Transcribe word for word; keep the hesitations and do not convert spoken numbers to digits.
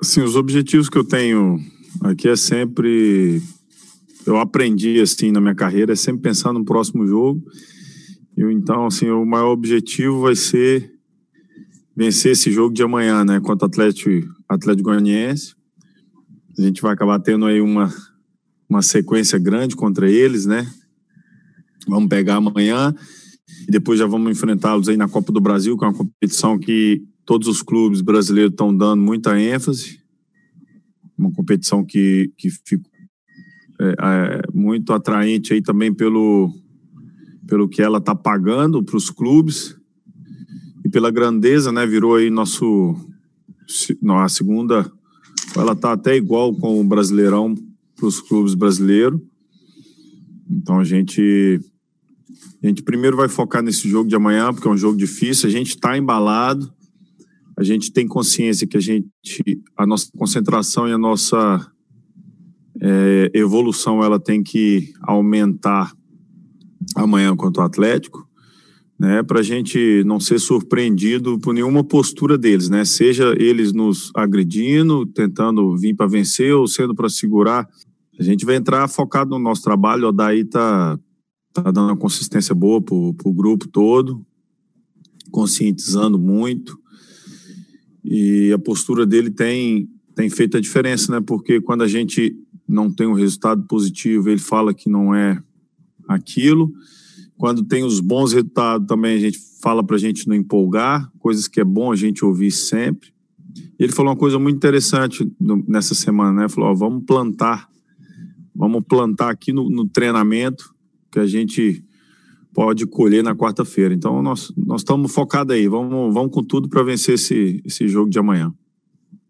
Assim, os objetivos que eu tenho aqui é sempre... Eu aprendi, assim, na minha carreira, é sempre pensar no próximo jogo. Eu, então, assim, o maior objetivo vai ser vencer esse jogo de amanhã, né? Contra o Atlético, Atlético Goianiense. A gente vai acabar tendo aí uma, uma sequência grande contra eles, né? Vamos pegar amanhã e depois já vamos enfrentá-los aí na Copa do Brasil, que é uma competição que todos os clubes brasileiros estão dando muita ênfase. Uma competição que, que fica é, é, muito atraente aí também pelo, pelo que ela está pagando para os clubes e pela grandeza, né? Virou aí nosso... A segunda... Ela está até igual com o Brasileirão para os clubes brasileiros. Então a gente... A gente primeiro vai focar nesse jogo de amanhã, porque é um jogo difícil. A gente está embalado. A gente tem consciência que a gente... A nossa concentração e a nossa é, evolução, ela tem que aumentar amanhã contra o Atlético, né? Para a gente não ser surpreendido por nenhuma postura deles, né? Seja eles nos agredindo, tentando vir para vencer ou sendo para segurar. A gente vai entrar focado no nosso trabalho. O Odair tá, tá dando uma consistência boa para o grupo todo, conscientizando muito. E a postura dele tem, tem feito a diferença, né? Porque quando a gente não tem um resultado positivo, ele fala que não é aquilo. Quando tem os bons resultados também, a gente fala para a gente não empolgar, coisas que é bom a gente ouvir sempre. E ele falou uma coisa muito interessante nessa semana, né? Falou, ó, vamos plantar, vamos plantar aqui no, no treinamento que a gente pode colher na quarta-feira. Então, nós, nós estamos focados aí, vamos, vamos com tudo para vencer esse, esse jogo de amanhã.